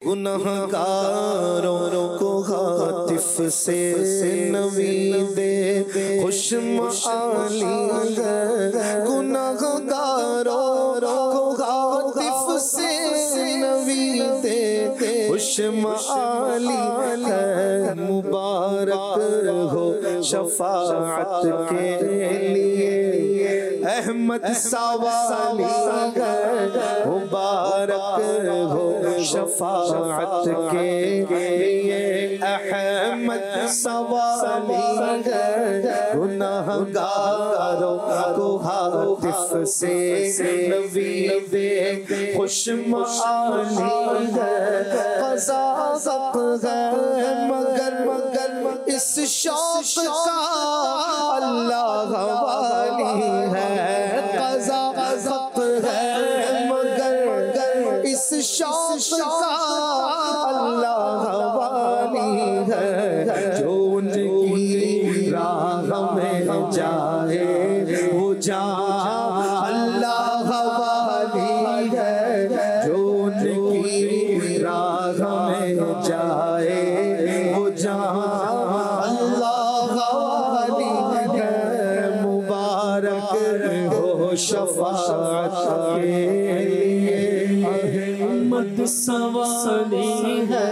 गुनहगारों को हातिफ से नवीदे खुशमाली है। गुनहगारों को हातिफ से नवीदे खुशमाली है। मुबारक हो शफाअत के लिए अहमद सवाली है। मुबारक हो शफाअत के लिए अहमद सवाली है। गुनहगारों को हातिफ से नवीदे खुशमाली है। क़ज़ा हक़ है मगर इस शौक़ का अल्लाह वाली है। क़ज़ा हक़ है मगर इस शौक़ का अल्लाह वाली है। जो उनकी राह में जाए वो जा अल्लाह वाली है। जो उनकी राह में जाए वो जा अल्लाह वाली है। मुबारक हो शफाअत के लिए अहमद सवाली है।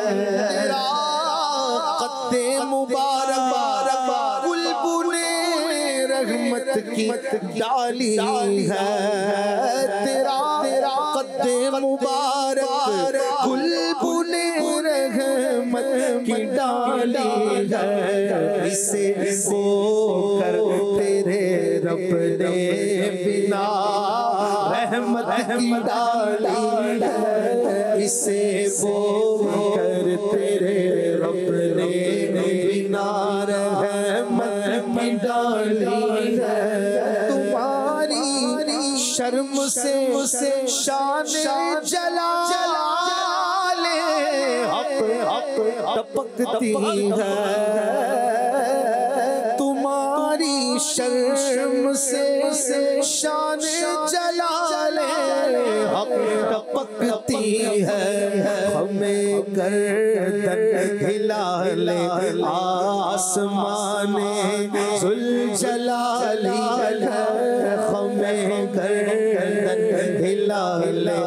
कद्दे मुबारक बुलबुले रहमत की डाली है। तेरा कद्दे मुबारक बुलबुले रहमत की डाली है। इसे बोकर तेरे रब ने बिना रहमत की डाली है। इसे बोकर तेरे रब ने बिना रहमत की डाली है। तुम्हारी शर्म से शान जलाले हक टपकती है। तुम्हारी शर्म से शान जलाले हक टपकती है। हमें गर्दन हिला ले आसमाने ज़ुलजलाली है। हमें गर्दन हिला ले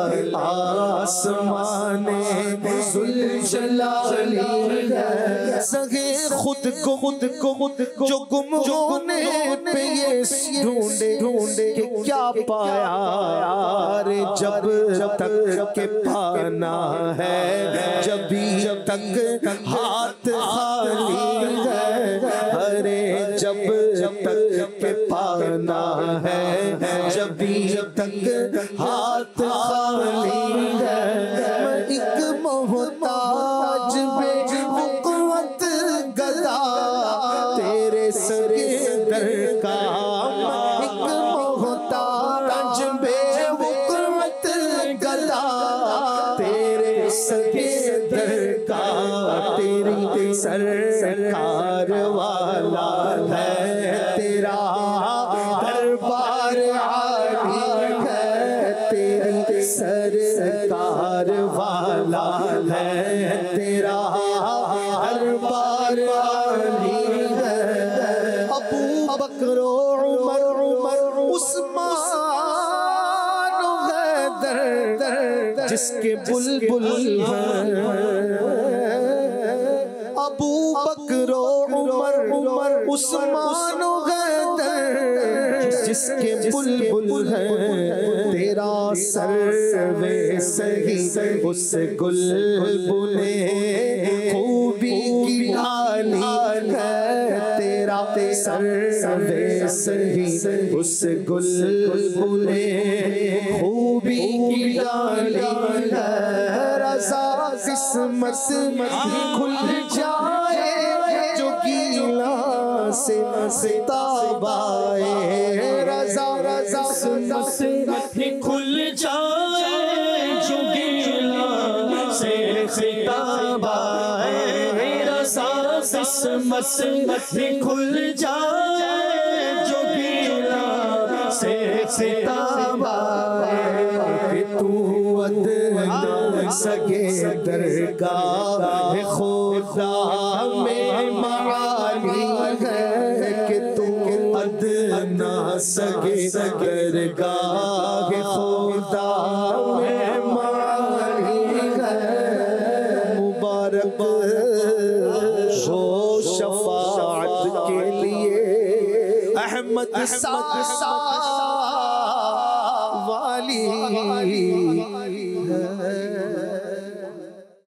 आसमाने ज़ुलजलाली है। सगे खुद को जो गुम होने पे ये ढूंढे कि क्या पाया रे। जब तक के पाना है जब तक हाथ खाली है। अरे जब तक के पाना है जब तक हाथ खाली है। मैं एक मोहताज बेवक़्वत गदा तेरे सगे दर का। एक मोहताज बेवक़्वत गदा तेरे सगे दर का। तेरी सरकार वाला है तेरा दरबार आली है। तेरी सरकार वाला है तेरा दरबार आली है। अबू बकर उमर उस्मान हैदर जिसके बुलबुल हैं। अबू बकर उमर उस्मान हैदर जिसके बुलबुल हैं। तेरा सर्वे सही उस गुलबुले खूबी की डाली है। तेरा सर्वे सही उस गुलबुले खूबी की डाली है। रज़ा किस्मत खुल जाए जो गीला से सिताबाए। रज़ा किस्मत खुल जाए जो गीला से सिताबाए। रज़ा किस्मत खुल जाए जो गीला से सिताबाए। तू सके दरगाह खुदा में माली है कि तुम अदना सके दरगाह खुदा में माली है। मुबारक हो शफाअत के लिए अहमद सा वाली है।